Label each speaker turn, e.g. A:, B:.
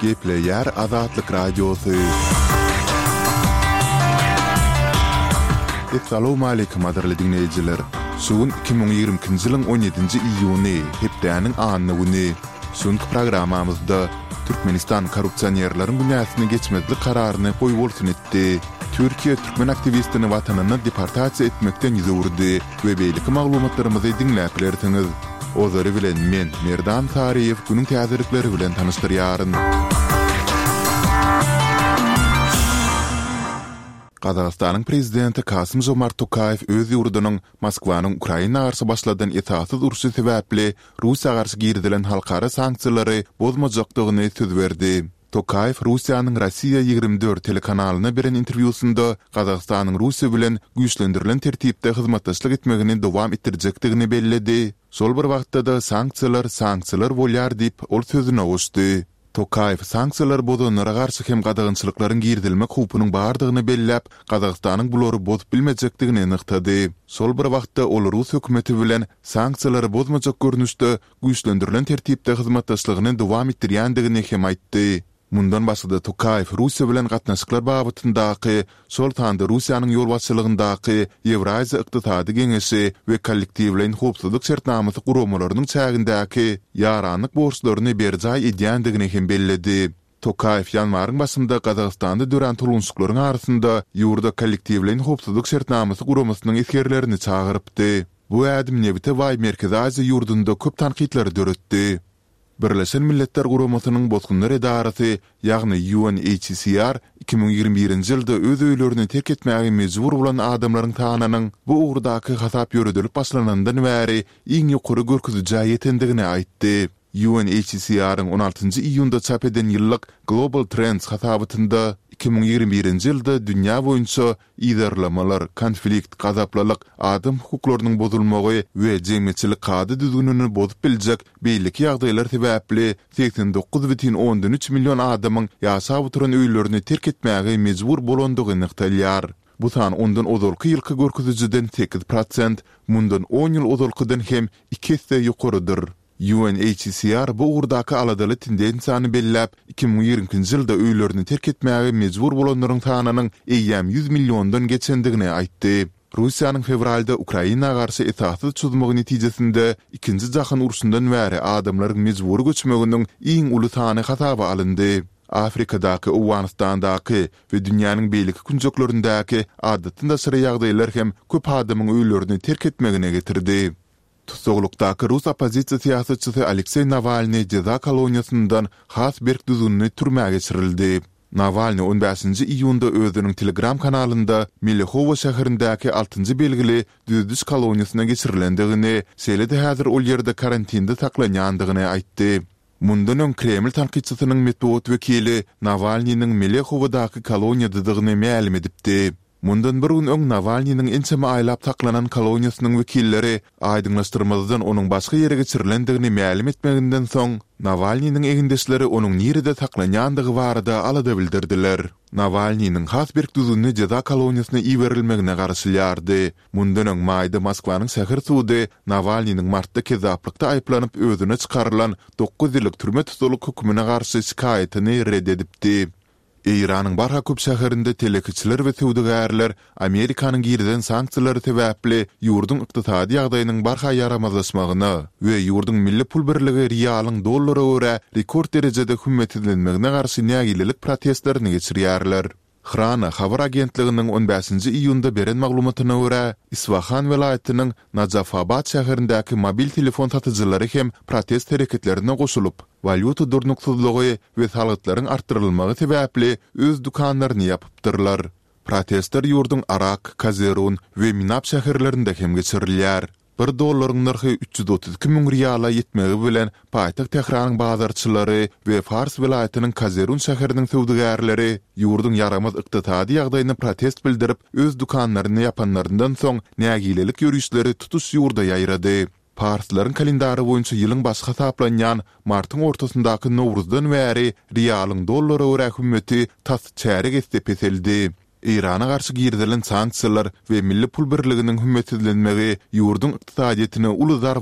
A: Gepleyer Azatlık Radyosu. Assalamu alaykum adirli dinleyijiler. Sugun 2022-nji ýylyň 17-nji iýuny, hepdäniň anyny güni. Suňky programamyzda Türkmenistan korrupsiýonерleriň günäsini geçmezlik kararyny goýup bolsun etdi. Türkiýe türkmen aktivistini watanyny deportasiýa etmekden ýüzürdi we beýleki maglumatlarymyzy dinläp bilersiňiz. Ozary bilen men Merdan Tariýew günüň täzirlikleri bilen tanışdyrýaryn. Qazaqstanyň prezidenti Kasym-Jomart Tokayew öz ýurdunyň Moskwanyň Ukraina garşy başladan etatsız uruşy sebäpli Russiýa garşy girdilen halkara sanksiýalary bozmajakdygyny söz berdi. Tokayew Russiýanyň Rossiya 24 telekanalyna beren interwýusynda Qazaqstanyň Russiýa bilen güýçlendirilen tertipde hyzmatdaşlyk etmegini dowam etdirjekdigini bellädi. Şol bir wagtda da sanksiýalar bolýar diýip ol sözüne goşdy. Tokayew sanksiýalar bozanlara garşy hem gadagynçylyklaryň girdilmek hupunyň bardygyny belläp, Qazaqstanyň bulary bozup bilmejekdigini anyktady. Şol bir wagtda ol Rus hökümeti bilen sanksiýalary bozmajak görnüşde güýçlendirilen tertipde hyzmatdaşlygyny dowam etdirýändigini hem aýtdy. Mundan başda Tokayew Russiýa bilen gatnaşyklar babyndaky, şol tanda Russiýanyň ýolbaşçylygyndaky Ewraziýa ykdysady geňeşi we kollektiwleň howpsuzlyk şertnamasy guramalarynyň çägindäki ýaranlyk borçlaryny berjay edýändigini hem belledi. Tokayew ýanwaryň başynda Qazaqstanda dören tulunçlyklaryň arasynda ýurda kollektiwleň howpsuzlyk şertnamasy guramasynyň iskerlerini çagyrypdy. Bu ädim nebite Way Merkezi Aziýa ýurdunda köp tanqidler döretdi. Birleşen Milletler Guramasynyň bozgunlar edarasy, ýagny UNHCR 2021-nji ýylda öz öýlerini terk etmäge mejbur bolan adamlaryň tanynyň bu ugurdaky hasap ýöredilip başlanandan bäri iň ýokary görkezijä ýetendigini aýtdy. UNHCR-yň 16-njy iýunda çap eden ýyllyk Global Trends hasapynda 2021-nji ýylda dünýä boýunça iýerlamalar, konflikt, gazaplalyk, adam hukuklarynyň bozulmagy we jemgyçilik kady düzgünini bozup biljek beýleki ýagdaýlar sebäpli 89,3 million adamyň ýaşap oturan öýlerini terk etmäge mejbur bolandygyny ýykdylýar. Bu san ondan ozalky ýylky görkezijiden 8%, mundan 10 ýyl ozalkydan hem 2 hisse ýokarydyr. UNHCR bu ugurdaky aladaly tendensiýany belläp 2020-nji ýylda öýlerini terk etmäge mejbur bolanlaryň sanynyň eýýäm 100 milliondan geçendigini aýtdy. Russiýanyň fevralda Ukraina garşy etatsız çözmegi netijesinde ikinji jahyn uruşundan bäri adamlaryň mejbur göçmeginiň iň uly sany hasaba alyndy. Afrikadaky, Awganistandaky we dünýäniň beýleki künjeklerindäki adatynda syra ýagdaýlar hem köp adamyň öýlerini terk etmegine getirdi. Tutuklukdaky Rus opozisiýa siýasatçysy Aleksey Navalny ceza koloniýasyndan Hasberg düzünni türmäge geçirildi. Navalny 15-nji iýunda özüniň Telegram kanalynda Melekhovo şäherindäki 6-njy belgili düzüş koloniýasyna geçirilendigini, şeýle-de häzir ol ýerde karantinda saklanýandygyny aýtdy. Mundan öň Kreml tanqidçisynyň Medved wekili Navalnyň Melekhowodaky koloniýadadygyny ma'lum edipdi. Mundan bir gün öň Navalnyň ençeme aýlap taklanan koloniýasynyň wekilleri aýdyňlaşdyrmadan onuň başga ýere geçirilendigini ma'lum etmeginden soň Navalnyň egindeşleri onuň nirede taklanýandygy barada alada bildirdiler. Navalnyň Hasberg düzünni ceza koloniýasyna iýerilmegine garşylýardy. Mundan öň maýda Moskwanyň şäher sudy Navalnyň martda kezaplykda aýplanyp özüne çykarylan 9 ýyllyk türme tutuluk hökmüne garşy şikaýatyny reddedipdi. İranyň barha köp şäherinde telekiçiler we töwdegärler Amerikanyň girden sanksiýalary sebäpli ýurdun ykdysady ýagdaýynyň barha ýaramazlaşmagyny we ýurdun milli pul birligi rialyň dollara görä rekord derejede hümmet edilenmegine garşy nägililik protestlerini geçirýärler. Hrana habar agentliginiň 15-nji iýunda beren maglumatyna görä, Isfahan welaýatynyň Najafabad şäherindäki mobil telefon satyjylary hem protest hereketlerine goşulyp, valyuta durnuksuzlygy we salgytlaryň artdyrylmagy sebäpli öz dukanlaryny ýapypdyrlar. Protestler ýurdun Arak, Kazerun we Minap şäherlerinde hem geçirilýär. $1 narhy 332 000 riala yetmegi bilen paýtag Tehranyň bazarçylary we Fars welaýatynyň Kazerun şäheriniň töwdegärleri ýurdun ýaramaz ykdysady ýagdaýyny protest bildirip öz dukanlaryny ýapanlaryndan soň nägilelik ýürüýüşleri tutuş ýurda ýaýrady. Parslaryň kalendary boýunça ýylyň başga hesaplanýan martyň ortasyndaky Nowruzdan bäri rialyň dollara görä hümmeti tas çärek estepeseldi. İrana garşy girdilen sanksiýalar we milli pul birliginiň hümmet edilenmegi ýurdun ykdysadyetine uly zarar